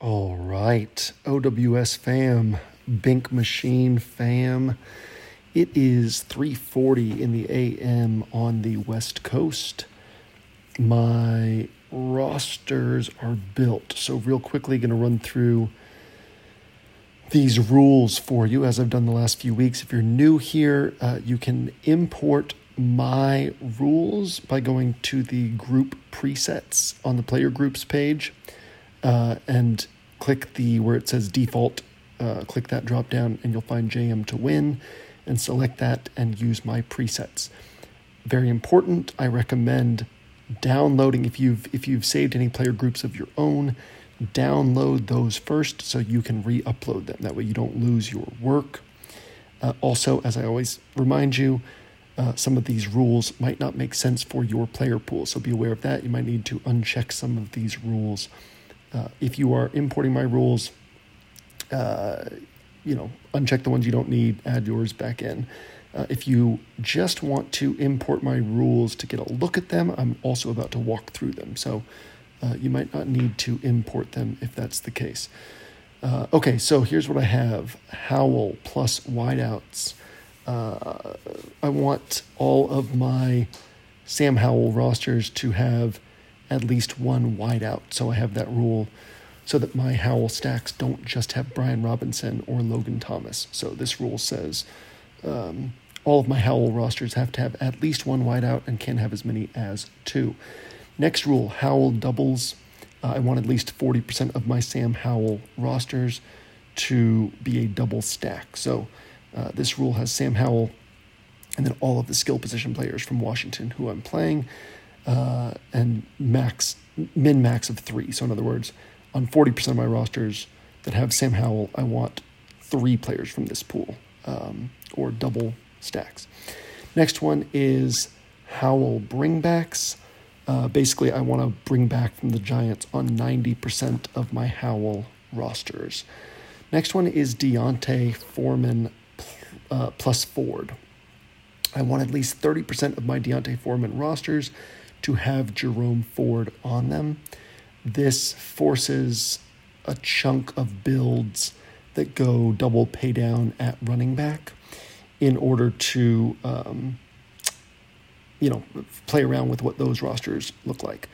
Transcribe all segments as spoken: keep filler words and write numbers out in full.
All right, O W S fam, Bink Machine fam. It is three forty in the A M on the West Coast. My rosters are built, so real quickly going to run through these rules for you as I've done the last few weeks. If you're new here, uh, you can import my rules by going to the group presets on the player groups page uh, and click the where it says default, uh, click that drop down and you'll find J M to win and select that and use my presets. Very important. I recommend downloading if you've if you've saved any player groups of your own, download those first so you can re-upload them. That way you don't lose your work. Uh, also, as I always remind you, uh, some of these rules might not make sense for your player pool, so be aware of that. You might need to uncheck some of these rules. Uh, if you are importing my rules, uh, you know, uncheck the ones you don't need, add yours back in. Uh, if you just want to import my rules to get a look at them, I'm also about to walk through them. So uh, you might not need to import them if that's the case. Uh, okay, so here's what I have. Howl plus wideouts. Uh, I want all of my Sam Howell rosters to have at least one wideout. So I have that rule so that my Howell stacks don't just have Brian Robinson or Logan Thomas. So this rule says um, all of my Howell rosters have to have at least one wideout and can have as many as two. Next rule, Howell doubles. Uh, I want at least forty percent of my Sam Howell rosters to be a double stack. So uh, this rule has Sam Howell and then all of the skill position players from Washington who I'm playing, uh, and max, min-max of three. So in other words, on forty percent of my rosters that have Sam Howell, I want three players from this pool, um, or double stacks. Next one is Howell bringbacks. Uh, basically, I want to bring back from the Giants on ninety percent of my Howell rosters. Next one is Deontay Foreman uh, plus Ford. I want at least thirty percent of my Deontay Foreman rosters to have Jerome Ford on them. This forces a chunk of builds that go double pay down at running back in order to, um, you know, play around with what those rosters look like.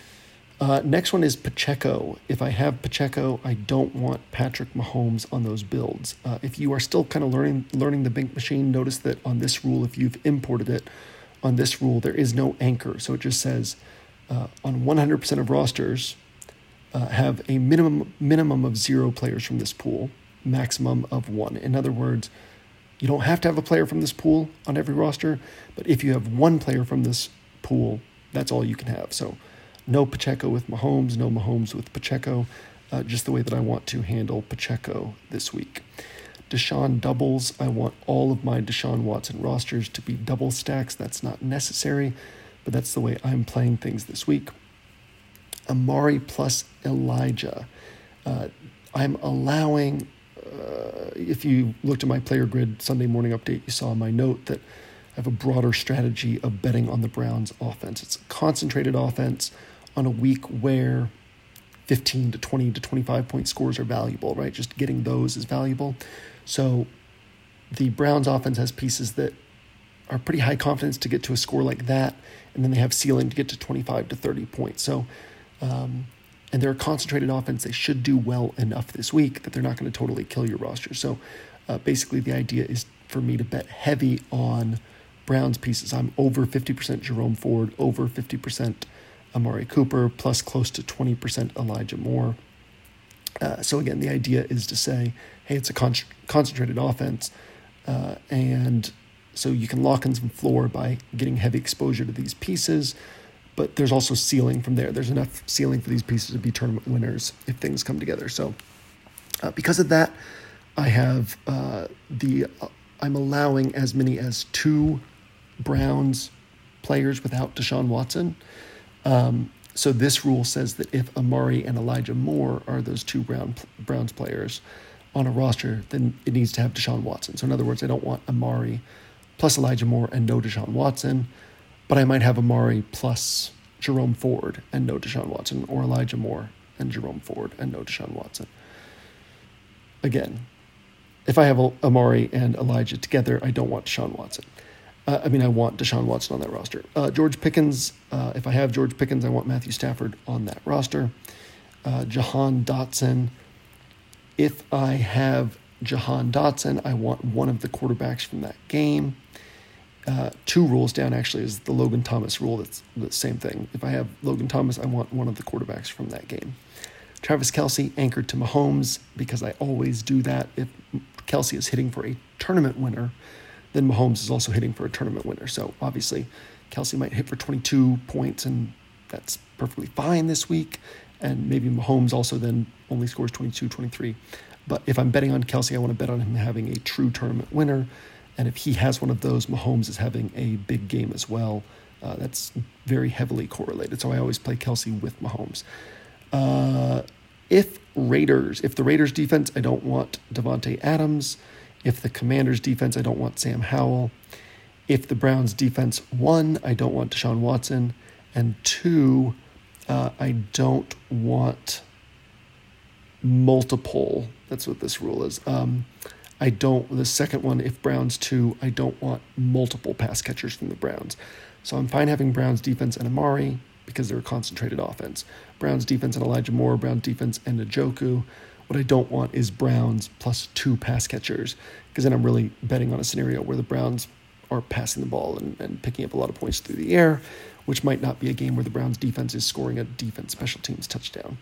Uh, next one is Pacheco. If I have Pacheco, I don't want Patrick Mahomes on those builds. Uh, if you are still kind of learning learning the Bink Machine, notice that on this rule, if you've imported it, on this rule, there is no anchor. So it just says uh, on one hundred percent of rosters, uh, have a minimum minimum of zero players from this pool, maximum of one. In other words, you don't have to have a player from this pool on every roster, but if you have one player from this pool, that's all you can have. So no Pacheco with Mahomes, no Mahomes with Pacheco, uh, just the way that I want to handle Pacheco this week. Deshaun doubles. I want all of my Deshaun Watson rosters to be double stacks. That's not necessary, but that's the way I'm playing things this week. Amari plus Elijah. Uh, I'm allowing, uh, if you looked at my player grid Sunday morning update, you saw my note that I have a broader strategy of betting on the Browns offense. It's a concentrated offense on a week where fifteen to twenty to twenty-five point scores are valuable, right? Just getting those is valuable. So the Browns offense has pieces that are pretty high confidence to get to a score like that, and then they have ceiling to get to twenty-five to thirty points. So, um, and they're a concentrated offense. They should do well enough this week that they're not going to totally kill your roster. So uh, basically the idea is for me to bet heavy on Browns pieces. I'm over fifty percent Jerome Ford, over fifty percent Amari Cooper, plus close to twenty percent Elijah Moore. Uh, so again, the idea is to say, hey, it's a con- concentrated offense, uh, and so you can lock in some floor by getting heavy exposure to these pieces, but there's also ceiling from there. There's enough ceiling for these pieces to be tournament winners if things come together. So uh, because of that, I have uh, the uh, I'm allowing as many as two Browns players without Deshaun Watson. Um, so this rule says that if Amari and Elijah Moore are those two Brown, Browns players on a roster, then it needs to have Deshaun Watson. So in other words, I don't want Amari plus Elijah Moore and no Deshaun Watson, but I might have Amari plus Jerome Ford and no Deshaun Watson, or Elijah Moore and Jerome Ford and no Deshaun Watson. Again, if I have Amari and Elijah together, I don't want Deshaun Watson. Uh, I mean, I want Deshaun Watson on that roster. Uh, George Pickens, uh, if I have George Pickens, I want Matthew Stafford on that roster. Uh, Jahan Dotson, if I have Jahan Dotson, I want one of the quarterbacks from that game. Uh, two rules down, actually, is the Logan Thomas rule. That's the same thing. If I have Logan Thomas, I want one of the quarterbacks from that game. Travis Kelce anchored to Mahomes, because I always do that. If Kelce is hitting for a tournament winner, then Mahomes is also hitting for a tournament winner. So obviously, Kelce might hit for twenty-two points, and that's perfectly fine this week. And maybe Mahomes also then only scores twenty-two, twenty-three. But if I'm betting on Kelce, I want to bet on him having a true tournament winner. And if he has one of those, Mahomes is having a big game as well. Uh, that's very heavily correlated. So I always play Kelce with Mahomes. Uh, if Raiders, if the Raiders defense, I don't want Devontae Adams. If the Commanders defense, I don't want Sam Howell. If the Browns defense, one, I don't want Deshaun Watson. And two, uh, I don't want multiple. That's what this rule is. Um, I don't, the second one, if Browns two, I don't want multiple pass catchers from the Browns. So I'm fine having Browns defense and Amari, because they're a concentrated offense. Browns defense and Elijah Moore, Browns defense and Njoku. What I don't want is Browns plus two pass catchers, because then I'm really betting on a scenario where the Browns are passing the ball and, and picking up a lot of points through the air, which might not be a game where the Browns defense is scoring a defense special teams touchdown.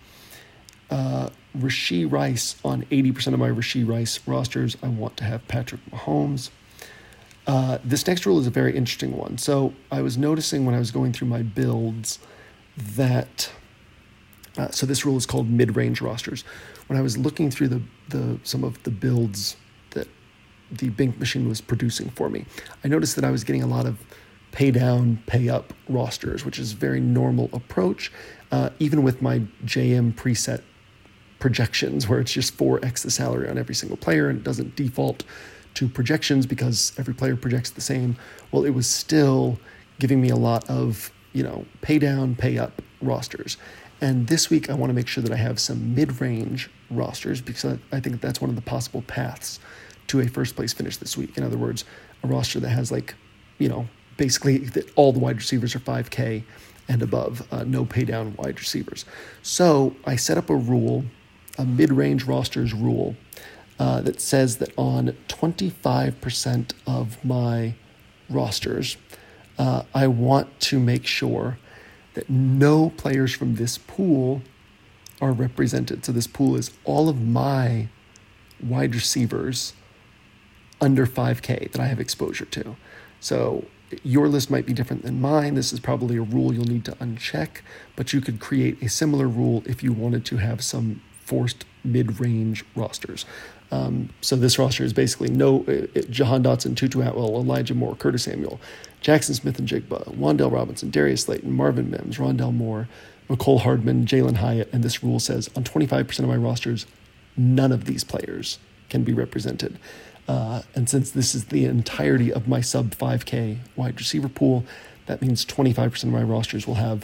Uh, Rashee Rice, on eighty percent of my Rashee Rice rosters, I want to have Patrick Mahomes. Uh, this next rule is a very interesting one. So I was noticing when I was going through my builds that, uh, so this rule is called mid-range rosters. When I was looking through the, the some of the builds that the Bink machine was producing for me, I noticed that I was getting a lot of pay down, pay up rosters, which is a very normal approach, uh, even with my J M preset projections, where it's just four x the salary on every single player and it doesn't default to projections because every player projects the same. Well, it was still giving me a lot of, you know, pay down, pay up rosters. And this week I want to make sure that I have some mid-range rosters, because I think that's one of the possible paths to a first place finish this week. In other words, a roster that has, like, you know, basically that all the wide receivers are five K and above, uh, no pay down wide receivers. So I set up a rule, a mid-range rosters rule, uh, that says that on twenty-five percent of my rosters, uh, I want to make sure that no players from this pool are represented. So this pool is all of my wide receivers under five K that I have exposure to. So your list might be different than mine. This is probably a rule you'll need to uncheck, but you could create a similar rule if you wanted to have some forced mid-range rosters. Um, so this roster is basically no uh, Jahan Dotson, Tutu Atwell, Elijah Moore, Curtis Samuel, Jackson Smith and Jigba, Wan'Dale Robinson, Darius Slayton, Marvin Mims, Rondell Moore, McCole Hardman, Jalen Hyatt, and this rule says on twenty-five percent of my rosters, none of these players can be represented. Uh, and since this is the entirety of my sub five K wide receiver pool, that means twenty-five percent of my rosters will have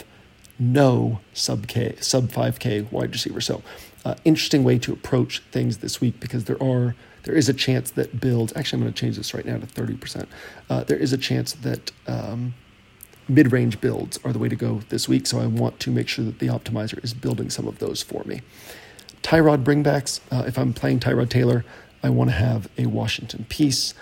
no sub K, sub five K wide receiver. So uh, interesting way to approach things this week, because there are there is a chance that builds, actually I'm going to change this right now to thirty percent. Uh, there is a chance that um, mid-range builds are the way to go this week. So I want to make sure that the optimizer is building some of those for me. Tyrod bringbacks, uh, if I'm playing Tyrod Taylor, I want to have a Washington piece.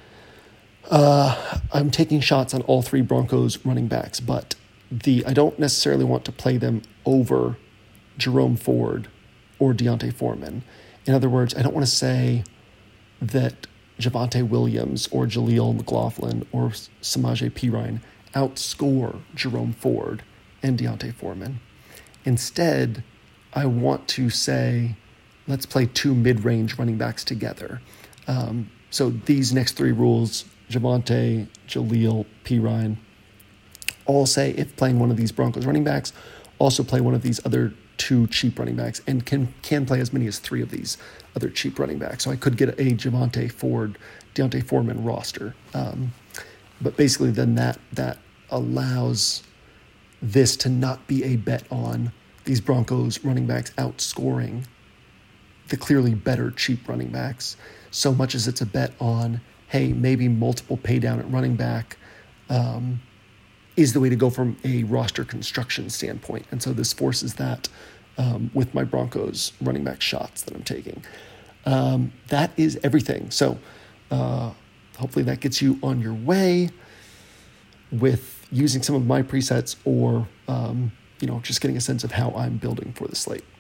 Uh, I'm taking shots on all three Broncos running backs, but the I don't necessarily want to play them over Jerome Ford or Deontay Foreman. In other words, I don't want to say that Javonte Williams or Jaleel McLaughlin or Samaje Perine outscore Jerome Ford and Deontay Foreman. Instead, I want to say, let's play two mid-range running backs together. Um, so these next three rules, Javonte, Jaleel, Perine, all say if playing one of these Broncos running backs, also play one of these other two cheap running backs, and can can play as many as three of these other cheap running backs. So I could get a Javonte Ford, Deontay Foreman roster. Um, but basically then that that allows this to not be a bet on these Broncos running backs outscoring the clearly better cheap running backs, so much as it's a bet on, hey, maybe multiple pay down at running back um, is the way to go from a roster construction standpoint. And so this forces that um, with my Broncos running back shots that I'm taking. Um, that is everything. So uh, hopefully that gets you on your way with using some of my presets or, um, you know, just getting a sense of how I'm building for the slate.